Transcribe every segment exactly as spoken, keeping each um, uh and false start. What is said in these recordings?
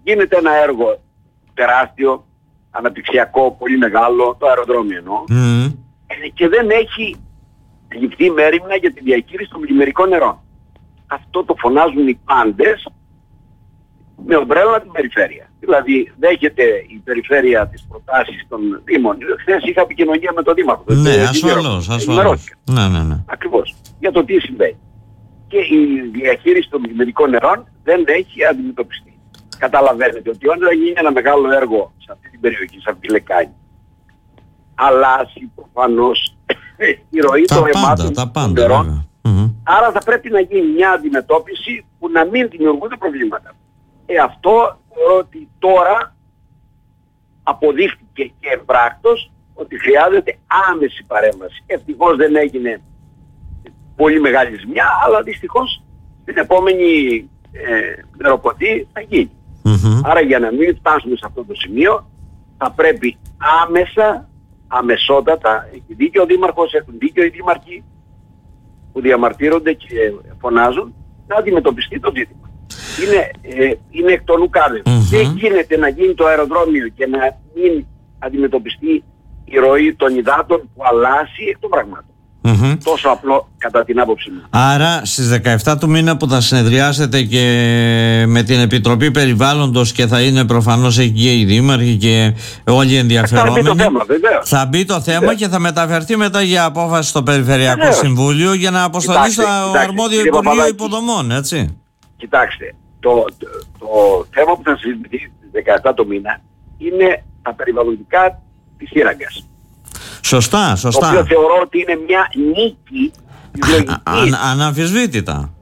γίνεται ένα έργο τεράστιο, αναπτυξιακό, πολύ μεγάλο, το αεροδρόμιο εννοώ, Mm. και δεν έχει ληφθεί μέριμνα για τη διαχείριση των πλημμυρικών νερών. Αυτό το φωνάζουν οι πάντες με ομπρέλα την περιφέρεια. Δηλαδή δέχεται η περιφέρεια τις προτάσεις των Δήμων. Χθες είχα επικοινωνία με τον Δήμαρχο. Ναι, ασφαλώς, ασφαλώς. Ναι, ναι, ναι. Ακριβώς. Για το τι συμβαίνει. Και η διαχείριση των πλημμυρικών νερών δεν έχει αντιμετωπιστεί. Καταλαβαίνετε ότι όταν γίνει ένα μεγάλο έργο σε αυτή την περιοχή, σε αυτή τη λεκάνη, αλλάζει προφανώς η ροή των αιμάτων των νερών. Mm-hmm. Άρα θα πρέπει να γίνει μια αντιμετώπιση που να μην δημιουργούνται προβλήματα. Ε, αυτό θεωρώ ότι τώρα αποδείχθηκε και εμπράκτος ότι χρειάζεται άμεση παρέμβαση. Ευτυχώς δεν έγινε πολύ μεγάλη ζημιά, αλλά δυστυχώς την επόμενη ε, νεροποτή θα γίνει. Mm-hmm. Άρα για να μην φτάσουμε σε αυτό το σημείο θα πρέπει άμεσα, αμεσότατα, έχει δίκιο ο Δήμαρχος, έχουν δίκιο οι Δήμαρχοι που διαμαρτύρονται και φωνάζουν, να αντιμετωπιστεί το ζήτημα. Είναι, ε, είναι εκ των ουκάδες. Mm-hmm. Δεν γίνεται να γίνει το αεροδρόμιο και να μην αντιμετωπιστεί η ροή των υδάτων που αλλάζει εκ των πραγμάτων. Mm-hmm. Τόσο απλό κατά την άποψη μου. Άρα στις δεκαεφτά του μήνα που θα συνεδριάσετε και με την Επιτροπή Περιβάλλοντος και θα είναι προφανώς εκεί οι δήμαρχοι και όλοι οι ενδιαφερόμενοι, θα μπει το θέμα, βεβαίως. Θα μπει το θέμα Βεβαίως. Και θα μεταφερθεί μετά για απόφαση στο Περιφερειακό Βεβαίως. Συμβούλιο για να αποσταλεί Κοιτάξτε, στο κοιτάξτε, αρμόδιο κύριε Υπουργείο Παπαδάκη. Υποδομών, έτσι. Κοιτάξτε, το, το, το θέμα που θα συζητηθεί στις δεκαεφτά το μήνα είναι τα περιβαλλοντικά της Σύραγγας. Σωστά, σωστά. Το οποίο θεωρώ ότι είναι μια νίκη της λογικής. Αν, αναμφισβήτητα.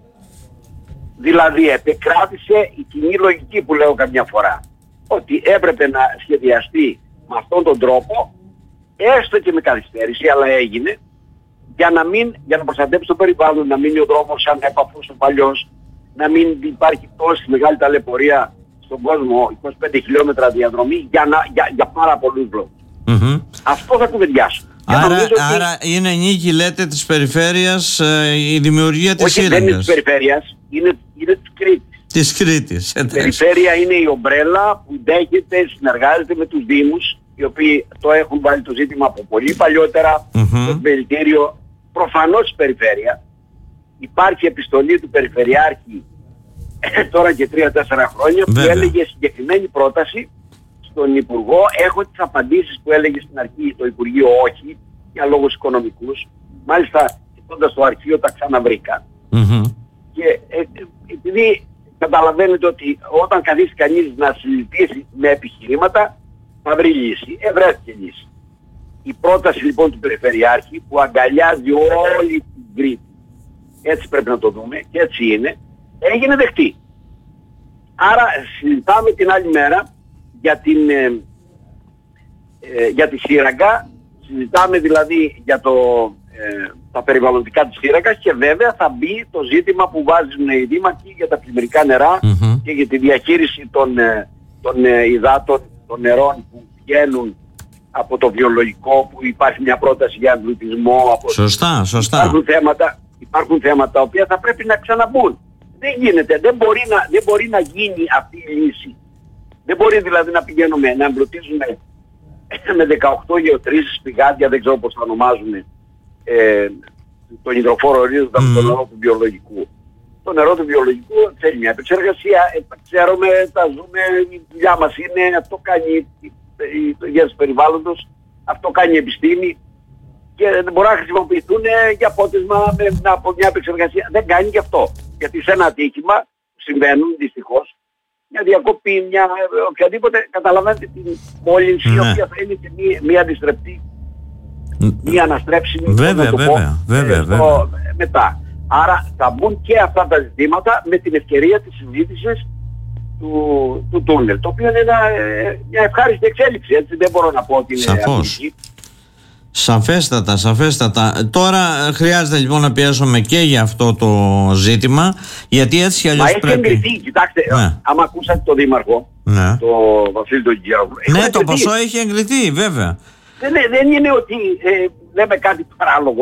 Δηλαδή επεκράτησε η κοινή λογική που λέω καμιά φορά. Ότι έπρεπε να σχεδιαστεί με αυτόν τον τρόπο, έστω και με καθυστέρηση, αλλά έγινε, για να, μην, για να προστατέψει το περιβάλλον, να μείνει ο δρόμος σαν έπαφος ο παλιός, να μην υπάρχει τόση μεγάλη ταλαιπωρία στον κόσμο, είκοσι πέντε χιλιόμετρα διαδρομή, για, να, για, για πάρα πολλούς λόγους. Mm-hmm. Αυτό θα κουβεντιάσουμε. Άρα, άρα ότι... είναι νίκη, λέτε, της περιφέρειας ε, η δημιουργία της Όχι, Σύραγγας. δεν είναι της περιφέρειας, είναι, είναι της Κρήτης. Της Κρήτης, η περιφέρεια είναι η ομπρέλα που δέχεται, συνεργάζεται με τους Δήμους, οι οποίοι το έχουν βάλει το ζήτημα από πολύ παλιότερα, mm-hmm. το επιμελητήριο. Προφανώς η περιφέρεια. Υπάρχει επιστολή του Περιφερειάρχη τώρα και τρία-τέσσερα χρόνια, Βέβαια. που έλεγε συγκεκριμένη πρόταση στον Υπουργό. Έχω τις απαντήσεις που έλεγε στην αρχή το Υπουργείο όχι, για λόγους οικονομικούς. Μάλιστα, κοιτώντας το αρχείο τα ξαναβρήκα. Mm-hmm. Και ε, ε, επειδή καταλαβαίνετε ότι όταν καθίσει κανείς να συζητήσει με επιχειρήματα, θα βρει λύση. Ευρέθηκε λύση. Η πρόταση λοιπόν του Περιφερειάρχη που αγκαλιάζει όλη την Κρήτη, έτσι πρέπει να το δούμε και έτσι είναι, έγινε δεκτή. Άρα συζητάμε την άλλη μέρα για, την, ε, ε, για τη Σύραγγα, συζητάμε δηλαδή για το, ε, τα περιβαλλοντικά της Σύραγγας και βέβαια θα μπει το ζήτημα που βάζουν οι δήμαρχοι για τα πλημμυρικά νερά mm-hmm. και για τη διαχείριση των, ε, των ε, υδάτων, των νερών που βγαίνουν από το βιολογικό, που υπάρχει μια πρόταση για εμπλουτισμό. Από... Σωστά, σωστά. Υπάρχουν θέματα, υπάρχουν θέματα τα οποία θα πρέπει να ξαναμπούν. Δεν γίνεται, δεν μπορεί να, δεν μπορεί να γίνει αυτή η λύση. Δεν μπορεί δηλαδή να πηγαίνουμε να εμπλουτίζουμε με δεκαοκτώ γεωτρήσεις πηγάδια, δεν ξέρω πώς θα ονομάζουν, ε, τον υδροφόρο ορίζοντα με mm. το νερό του βιολογικού. Το νερό του βιολογικού θέλει μια επεξεργασία, ε, ξέρουμε, τα ζούμε, η δουλειά μας είναι, αυτό κάνει το υγεία του περιβάλλοντος, αυτό κάνει η επιστήμη και δεν μπορεί να χρησιμοποιηθούν για πότισμα με, από μια επεξεργασία. Δεν κάνει και αυτό. Γιατί σε ένα ατύχημα που συμβαίνουν δυστυχώς, μια διακοπή, μια οποιαδήποτε, καταλαβαίνετε την μόλυνση, ναι. η οποία θα είναι και μια, μια αντιστρεπτή, μια αναστρέψιμη. Βέβαια, βέβαια, βέβαια, βέβαια. Μετά. Άρα θα μπουν και αυτά τα ζητήματα με την ευκαιρία της συζήτησης του, του τούνελ, το οποίο είναι ένα, μια ευχάριστη εξέλιξη, έτσι δεν μπορώ να πω ότι είναι αρνητική. Σαφέστατα, σαφέστατα. Τώρα χρειάζεται λοιπόν να πιέσουμε και για αυτό το ζήτημα, γιατί έτσι κι αλλιώς Μα έχει πρέπει... εγκριθεί, κοιτάξτε, ναι. άμα ακούσατε τον Δήμαρχο, ναι. το Βασίλη τον Γεωργού. Ναι, το ποσό έχει εγκριθεί, βέβαια. Δεν, δεν είναι ότι ε, λέμε κάτι παράλογο.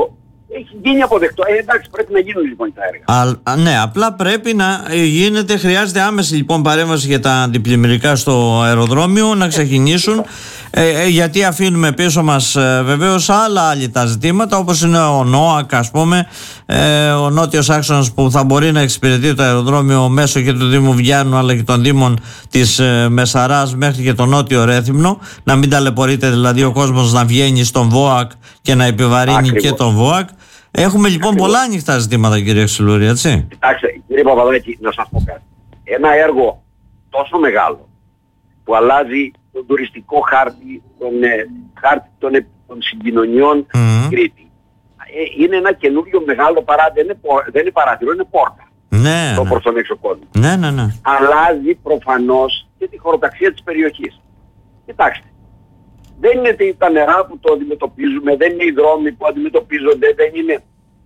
έχει γίνει αποδεκτό. Ε, εντάξει, πρέπει να γίνουν λοιπόν τα έργα. Α, ναι, απλά πρέπει να γίνεται, χρειάζεται άμεση λοιπόν παρέμβαση για τα αντιπλημμυρικά στο αεροδρόμιο να ξεκινήσουν. Ε, ε, γιατί αφήνουμε πίσω μας ε, βεβαίως άλλα άλυτα ζητήματα, όπως είναι ο ΝΟΑΚ, ας πούμε, ε, ο νότιος άξονας που θα μπορεί να εξυπηρετεί το αεροδρόμιο μέσω και του Δήμου Βιάννου αλλά και των Δήμων της ε, Μεσαράς μέχρι και το νότιο Ρέθυμνο, να μην ταλαιπωρείται δηλαδή ο κόσμος να βγαίνει στον ΒΟΑΚ και να επιβαρύνει Ακριβώς. και τον ΒΟΑΚ. Έχουμε λοιπόν Ακριβώς. πολλά ανοιχτά ζητήματα, κύριε Ξυλούρη, έτσι. Κοιτάξτε, κύριε Παπαδάκη, να σας πω κάτι. Ένα έργο τόσο μεγάλο που αλλάζει τον τουριστικό χάρτη, τον ε, χάρτη των, ε, των συγκοινωνιών mm. στην Κρήτη. Ε, είναι ένα καινούριο μεγάλο παράδειγμα, δεν είναι, δεν είναι παράθυρο, είναι πόρτα. Ναι, το ναι. προς τον έξω κόσμο. Ναι, ναι, ναι. Αλλάζει προφανώς και τη χωροταξία της περιοχής. Κοιτάξτε, δεν είναι τα νερά που το αντιμετωπίζουμε, δεν είναι οι δρόμοι που αντιμετωπίζονται, δεν είναι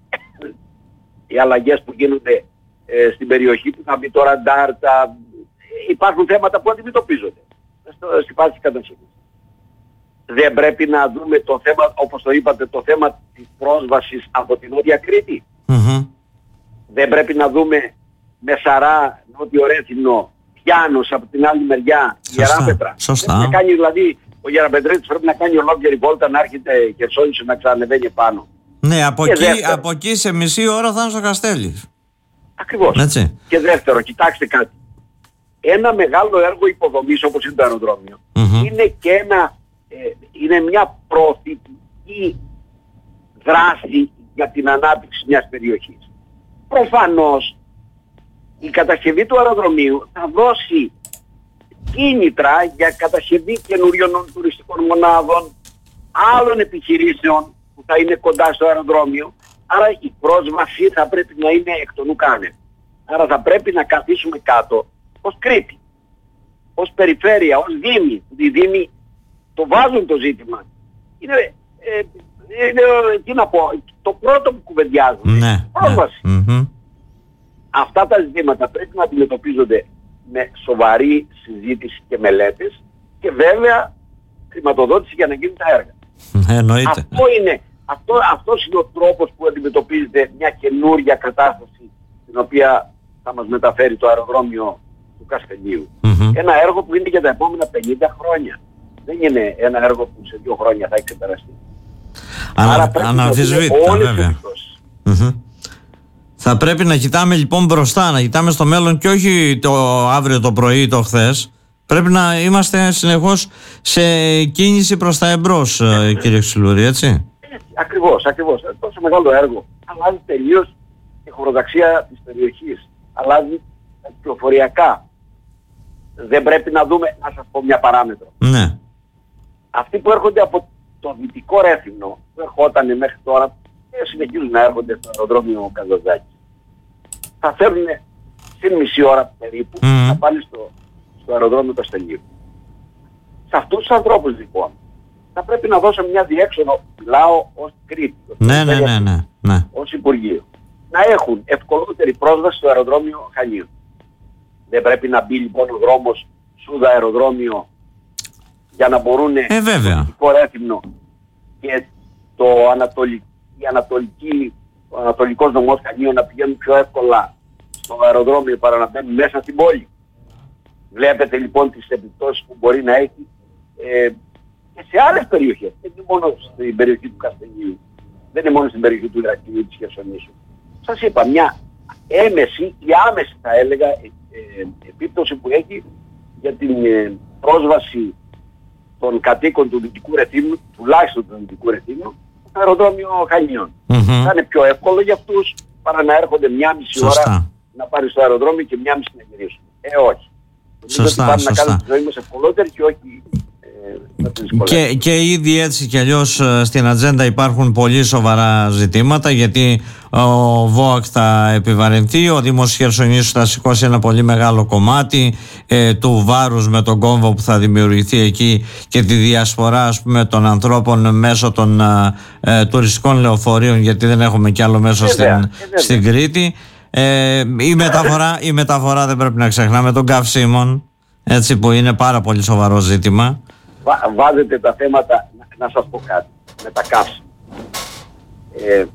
οι αλλαγές που γίνονται ε, στην περιοχή που θα μπει το ραντάρ, τα... υπάρχουν θέματα που αντιμετωπίζονται στη φάση της κατασκευής. Δεν πρέπει να δούμε το θέμα, όπως το είπατε, το θέμα της πρόσβασης από την Νότια Κρήτη. Mm-hmm. Δεν πρέπει να δούμε Μεσαρά, Νότιο Ρέθυμνο, Πιάνος από την άλλη μεριά, Γεράπετρα. Σωστά. Να κάνει δηλαδή, ο Γεραπετρίτης πρέπει να κάνει ολόκληρη βόλτα, να έρχεται Χερσόνησο να ξανανεβαίνει πάνω. Ναι, από εκεί, από εκεί σε μισή ώρα θα είναι στο Καστέλι. Ακριβώς. Έτσι. Και δεύτερο, κοιτάξτε κάτι. Ένα μεγάλο έργο υποδομής όπως είναι το αεροδρόμιο mm-hmm. είναι και ένα, ε, είναι μια προωθητική δράση για την ανάπτυξη μιας περιοχής. Προφανώς η κατασκευή του αεροδρομίου θα δώσει κίνητρα για κατασκευή καινούριων τουριστικών μονάδων, άλλων επιχειρήσεων που θα είναι κοντά στο αεροδρόμιο. Άρα η πρόσβαση θα πρέπει να είναι εκ των ουκάνευ. Άρα θα πρέπει να καθίσουμε κάτω ως Κρήτη, ως περιφέρεια, ως Δήμη. Οι Δήμοι το βάζουν το ζήτημα. Είναι, ε, είναι τι να πω, το πρώτο που κουβεντιάζουν. Ναι, πρόσβαση. Ναι. Mm-hmm. Αυτά τα ζητήματα πρέπει να αντιμετωπίζονται με σοβαρή συζήτηση και μελέτες και βέβαια χρηματοδότηση για να γίνουν τα έργα. Εννοείται. Αυτό είναι, αυτό, αυτός είναι ο τρόπος που αντιμετωπίζεται μια καινούρια κατάσταση την οποία θα μας μεταφέρει το αεροδρόμιο του Καστελίου. Mm-hmm. Ένα έργο που είναι για τα επόμενα πενήντα χρόνια. Δεν είναι ένα έργο που σε δύο χρόνια θα εξεπεραστεί. Ανα, Άρα πρέπει αναμφισβήτητα, να βέβαια. Mm-hmm. Θα πρέπει να κοιτάμε λοιπόν μπροστά, να κοιτάμε στο μέλλον και όχι το αύριο το πρωί ή το χθες. Πρέπει να είμαστε συνεχώς σε κίνηση προς τα εμπρός, yeah. κύριε Ξυλούρη, έτσι. Έτσι, ακριβώς, ακριβώς. Τόσο μεγάλο έργο. Αλλάζει τελείως η χωροταξία της περιοχής. Αλλάζει τα κυκλοφοριακά. Δεν πρέπει να δούμε, να σας πω μια παράμετρο. Ναι. Αυτοί που έρχονται από το δυτικό Ρέθυμνο, που ερχόταν μέχρι τώρα, και συνεχίζουν να έρχονται στο αεροδρόμιο Καζαντζάκης, θα φέρουν στην μισή ώρα περίπου mm. να πάλι στο, στο αεροδρόμιο Καστελίου. Σε αυτούς τους ανθρώπους λοιπόν θα πρέπει να δώσω μια διέξοδο, μιλάω ως Κρήτη, ναι, ναι, ναι, ναι, ναι. ως Υπουργείο, να έχουν ευκολότερη πρόσβαση στο αεροδρόμιο Χανίων. Δεν πρέπει να μπει λοιπόν ο δρόμος Σούδα αεροδρόμιο για να μπορούν ε, το δυτικό Ρέθυμνο και το ανατολικό, η ανατολική, ο ανατολικός νομός Χανίων να πηγαίνουν πιο εύκολα στο αεροδρόμιο παρά να μπαίνουν μέσα στην πόλη. Βλέπετε λοιπόν τις επιπτώσεις που μπορεί να έχει ε, και σε άλλες περιοχές. Δεν είναι μόνο στην περιοχή του Καστελίου, δεν είναι μόνο στην περιοχή του Ηρακλείου της Χερσονήσου. Σας είπα, μια έμεση ή άμεση θα έλεγα ε, ε, επίπτωση που έχει για την ε, πρόσβαση των κατοίκων του Δυτικού Ρεθύμνου, τουλάχιστον του Δυτικού Ρεθύμνου, στο αεροδρόμιο Χανίων. Mm-hmm. Θα είναι πιο εύκολο για αυτούς παρά να έρχονται μια μισή σωστά. ώρα να πάρει στο αεροδρόμιο και μια μισή να γυρίσουν. Ε, όχι. Σωστά, πάνε σωστά. να κάνουν τη ζωή μας ευκολότερη και όχι ε, να την δυσκολεύουν. Και, και ήδη έτσι κι αλλιώς στην ατζέντα υπάρχουν πολύ σοβαρά ζητήματα, γιατί ο ΒΟΑΚ θα επιβαρυνθεί, ο Δήμος Χερσονήσου θα σηκώσει ένα πολύ μεγάλο κομμάτι ε, του βάρους με τον κόμβο που θα δημιουργηθεί εκεί και τη διασπορά, ας πούμε, των ανθρώπων μέσω των ε, τουριστικών λεωφορείων, γιατί δεν έχουμε κι άλλο μέσο βέβαια, στην, βέβαια. στην Κρήτη. Ε, η, μεταφορά, η μεταφορά δεν πρέπει να ξεχνάμε των καυσίμων, έτσι, που είναι πάρα πολύ σοβαρό ζήτημα. Βά, βάζετε τα θέματα, να, να σας πω κάτι, με τα καύσιμα. Ε,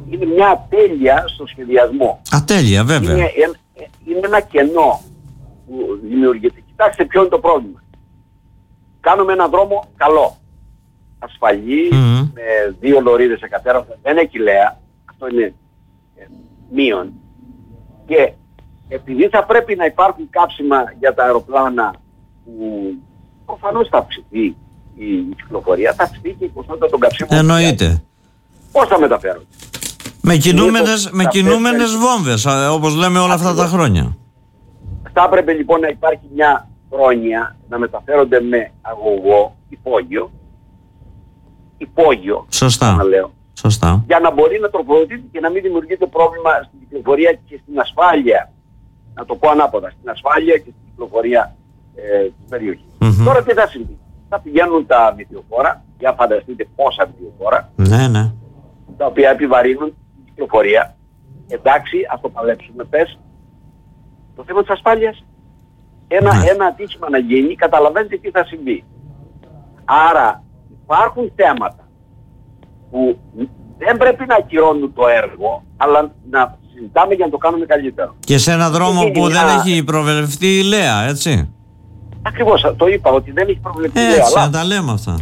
είναι μια ατέλεια στο σχεδιασμό. Ατέλεια, βέβαια. Είναι, είναι ένα κενό που δημιουργείται. Κοιτάξτε ποιο είναι το πρόβλημα. Κάνουμε έναν δρόμο καλό, ασφαλή, mm-hmm. με δύο λωρίδες εκατέρωθα, δεν έχει λέα, αυτό είναι ε, μείον. Και επειδή θα πρέπει να υπάρχουν κάψιμα για τα αεροπλάνα που προφανώς θα αυξηθεί η, η κυκλοφορία, θα αυξηθεί και η ποσότητα των καψίμων. Εννοείται. Πώς θα μεταφέρονται? Με κινούμενες, με κινούμενες βόμβες, όπως λέμε όλα αυτά τα χρόνια. Θα έπρεπε λοιπόν να υπάρχει μια χρόνια να μεταφέρονται με αγωγό, υπόγειο, υπόγειο, σωστά. Να λέω, Σωστά. για να μπορεί να τροφοδοτείται και να μην δημιουργείται πρόβλημα στην κυκλοφορία και στην ασφάλεια. Να το πω ανάποδα, στην ασφάλεια και στην κυκλοφορία ε, της περιοχής. Mm-hmm. Τώρα τι θα συμβεί? Θα πηγαίνουν τα μητιοφόρα, για φανταστείτε πόσα μητιοφόρα, ναι, ναι. τα οποία επιβαρύνουν την κυκλοφορία. Εντάξει, ας το παλέψουμε, πες. Το θέμα της ασφάλειας, ένα, ναι. ένα ατύχημα να γίνει, καταλαβαίνετε τι θα συμβεί. Άρα υπάρχουν θέματα που δεν πρέπει να ακυρώνουν το έργο, αλλά να συζητάμε για να το κάνουμε καλύτερο. Και σε έναν δρόμο που μια... δεν έχει προβλεφθεί η λέα, έτσι. Ακριβώς, το είπα ότι δεν έχει προβλεφθεί η λέα. Έτσι, να τα λέμε αυτά.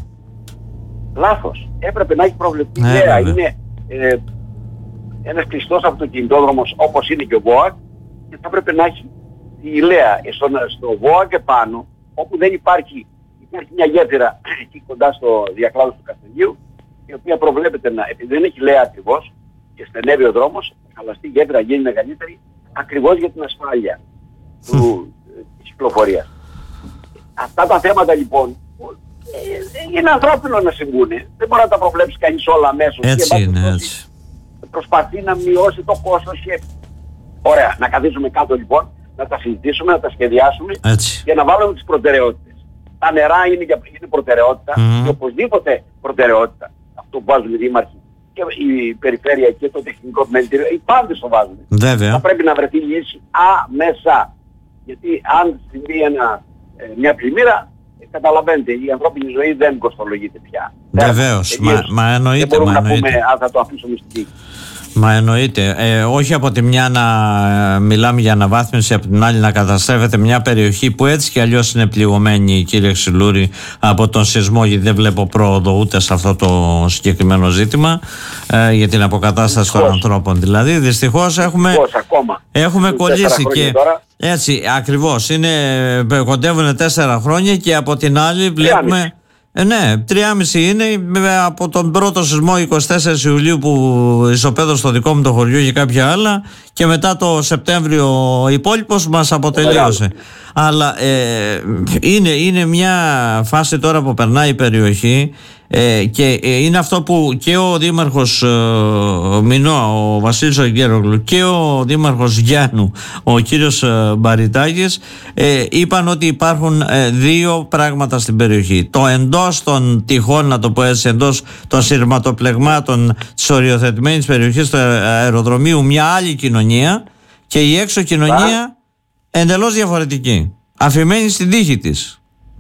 Λάθος. Έπρεπε να έχει προβλεφθεί η λέα. Είναι ε, ένας κλειστός αυτοκινητόδρομος όπως είναι και ο ΒΟΑΚ και θα έπρεπε να έχει η λέα. Στο, στο ΒΟΑΚ και πάνω, όπου δεν υπάρχει, υπάρχει μια γέφυρα εκεί κοντά στο διακλάδο του Καστελίου, η οποία προβλέπεται να, επειδή δεν έχει λέα ακριβώς και στενεύει ο δρόμος, θα χαλαστεί η γέφυρα, γίνει μεγαλύτερη, ακριβώς για την ασφάλεια του, της κυκλοφορίας. Αυτά τα θέματα λοιπόν ε, είναι ανθρώπινο να συμβούν. Δεν μπορεί να τα προβλέψει κανείς όλα αμέσως. Έτσι είναι, έτσι. Προσπαθεί να μειώσει το κόστος και... Ωραία, να καθίσουμε κάτω λοιπόν, να τα συζητήσουμε, να τα σχεδιάσουμε έτσι. Και να βάλουμε τις προτεραιότητες. Τα νερά είναι, είναι προτεραιότητα mm. και οπωσδήποτε προτεραιότητα. Αυτό που βάζουν οι δήμαρχοι και η περιφέρεια και το τεχνικό επιμελητήριο, οι πάντες το βάζουν. Βέβαια. Θα πρέπει να βρεθεί λύση άμεσα. Γιατί αν συμβεί ένα, ε, μια πλημμύρα, ε, καταλαβαίνετε, η ανθρώπινη ζωή δεν κοστολογείται πια. Βεβαίως, μα, μα εννοείται. Δεν μπορούμε μα να εννοείται. πούμε αν θα το αφήσουμε στην τύχη. Μα εννοείται. Ε, όχι από τη μια να ε, μιλάμε για αναβάθμιση, από την άλλη να καταστρέφεται μια περιοχή που έτσι κι αλλιώς είναι πληγωμένη, κύριε Ξυλούρη, από τον σεισμό, γιατί δεν βλέπω πρόοδο ούτε σε αυτό το συγκεκριμένο ζήτημα ε, για την αποκατάσταση δυστυχώς. Των ανθρώπων. Δηλαδή, δυστυχώς έχουμε, δυστυχώς, ακόμα. έχουμε κολλήσει και τώρα. Έτσι, ακριβώς. Είναι, κοντεύουν τέσσερα χρόνια και από την άλλη βλέπουμε... Ε, ναι, τρία είναι από τον πρώτο σεισμό εικοστή τέταρτη Ιουλίου που ισοπαίδωσε στο δικό μου το χωριό και κάποια άλλα και μετά το Σεπτέμβριο ο υπόλοιπος μας αποτελείωσε. Αλλά ε, είναι, είναι μια φάση τώρα που περνάει η περιοχή ε, και ε, είναι αυτό που και ο Δήμαρχος ε, Μινώ, ο Βασίλης Αγγέρογλου και ο Δήμαρχος Γιάννου, ο κύριος ε, Μπαριτάκης ε, είπαν ότι υπάρχουν ε, δύο πράγματα στην περιοχή. Το εντός των τυχών, να το πω έτσι, εντός των σειρματοπλεγμάτων της οριοθετημένης περιοχής του αεροδρομίου μια άλλη κοινωνία και η έξω κοινωνία εντελώς διαφορετική, αφημένη στην τύχη της.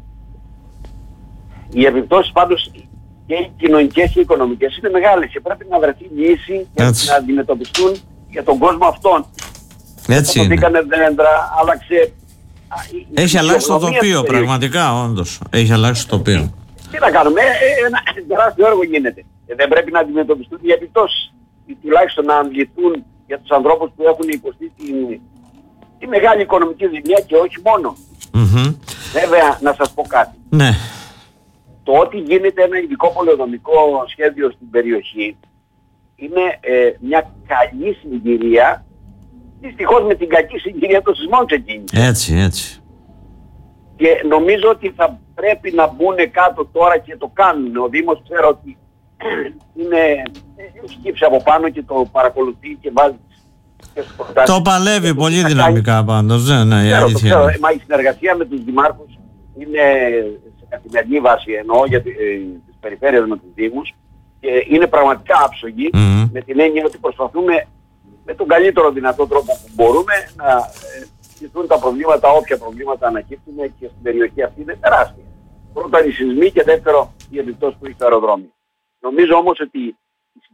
Οι επιπτώσεις πάντως και οι κοινωνικές και οι οικονομικές είναι μεγάλες και πρέπει να βρεθεί λύση για να αντιμετωπιστούν για τον κόσμο αυτόν. Έτσι είναι. Φωτήκανε δέντρα, άλλαξε... Έχει αλλάξει το τοπίο, πραγματικά, όντως. Έχει αλλάξει το τοπίο. Τι να κάνουμε, ένα τεράστιο έργο γίνεται. Δεν πρέπει να αντιμετωπιστούν οι επιπτώσεις. Τουλάχιστον να αμβληθούν για τους ανθρώπους που έχουν υποστεί την... τη μεγάλη οικονομική ζημιά και όχι μόνο. Mm-hmm. Βέβαια, να σας πω κάτι. Ναι. Το ότι γίνεται ένα ειδικό πολεοδομικό σχέδιο στην περιοχή είναι ε, μια καλή συγκυρία. Δυστυχώς με την κακή συγκυρία των σεισμών ξεκίνησε. Έτσι, έτσι. Και νομίζω ότι θα πρέπει να μπουν κάτω τώρα και το κάνουν. Ο Δήμος ξέρω ότι είναι σκύψε από πάνω και το παρακολουθεί και βάζει. Το παλεύει πολύ δυναμικά πάντως, ναι, ναι, η αλήθεια. Το ξέρω, μα η συνεργασία με τους δημάρχους είναι σε καθημερινή βάση, εννοώ για τις περιφέρειες με τους δήμους και είναι πραγματικά άψογοι mm-hmm. με την έννοια ότι προσπαθούμε με τον καλύτερο δυνατό τρόπο που μπορούμε να λυθούν τα προβλήματα, όποια προβλήματα ανακύπτουν και στην περιοχή αυτή είναι τεράστια. Πρώτα οι σεισμοί και δεύτερο η επιπτώση που έχει το αεροδρόμιο. Νομίζω όμως ότι η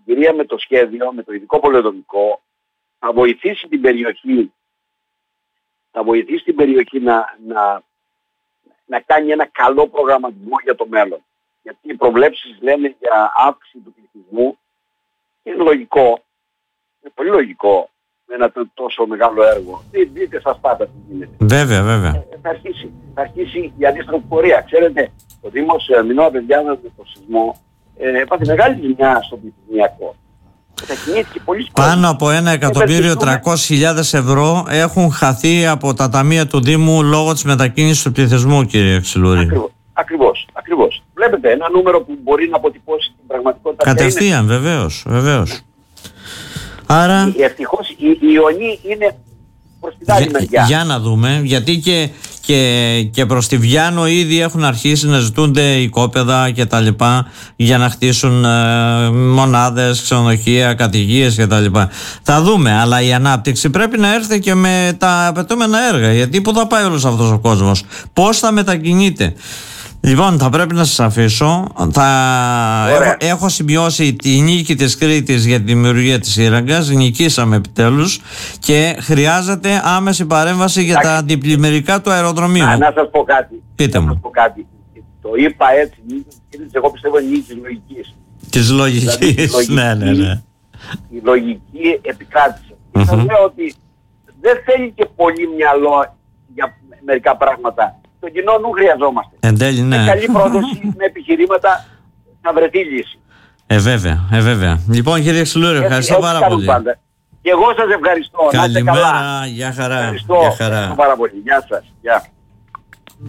συγκυρία με το σχέδιο, με το ειδικό πολεοδομικό, θα βοηθήσει την περιοχή, θα βοηθήσει την περιοχή να, να, να κάνει ένα καλό προγραμματισμό για το μέλλον. Γιατί οι προβλέψεις λένε για αύξηση του πληθυσμού και είναι λογικό, είναι πολύ λογικό με ένα τόσο μεγάλο έργο. Δείτε σας πάντα τι γίνεται. Βέβαια, βέβαια. Ε, θα, αρχίσει, θα αρχίσει η αντίστροφη πορεία. Ξέρετε, ο Δήμος Μινώα Πεδιάδας με το σεισμό ε, έπαθε μεγάλη ζημιά στο πληθυσμιακό. Πάνω από ένα εκατομμύριο τριακόσιες χιλιάδες ευρώ έχουν χαθεί από τα ταμεία του Δήμου λόγω της μετακίνησης του πληθυσμού, κύριε Ξυλούρη. Ακριβώς, ακριβώς, ακριβώς. Βλέπετε ένα νούμερο που μπορεί να αποτυπώσει την πραγματικότητα. Κατευθείαν, είναι... βεβαίως, βεβαίως. Άρα... Ευτυχώς η, η Ιωνή είναι προς την άλλη μεριά. Για να δούμε, γιατί και, και, και προς τη Βιάνο ήδη έχουν αρχίσει να ζητούνται οικόπεδα και τα λοιπά για να χτίσουν ε, μονάδες, ξενοδοχεία, κατοικίες και τα λοιπά. Θα δούμε, αλλά η ανάπτυξη πρέπει να έρθει και με τα απαιτούμενα έργα, γιατί πού θα πάει όλος αυτός ο κόσμος, πώς θα μετακινείται. Λοιπόν, θα πρέπει να σας αφήσω. Θα... Έχω, έχω σημειώσει τη νίκη της Κρήτης για τη δημιουργία της σύραγγας. Νικήσαμε επιτέλους και χρειάζεται άμεση παρέμβαση για τα αντιπλημμυρικά του αεροδρομίου. Να, να σας πω κάτι. Πείτε μου. Να σας πω κάτι. Το είπα έτσι, εγώ πιστεύω νίκη της λογικής. Της λογικής, δηλαδή, ναι, ναι, ναι. Η λογική επικράτησε. Και σας λέω ότι δεν θέλει και πολύ μυαλό για μερικά πράγματα. Το κοινό νου χρειαζόμαστε. Εν τέλει, ναι. Με καλή πρόδοση, με επιχειρήματα να βρεθεί λύση. Ε, βέβαια, ε, βέβαια. Λοιπόν, κύριε Ξυλούρη, ευχαριστώ έτσι, πάρα πολύ. Πάντα. Και εγώ σας ευχαριστώ. Καλημέρα, γεια χαρά. Ευχαριστώ, γεια χαρά. ευχαριστώ πάρα πολύ. Γεια σας. Γεια.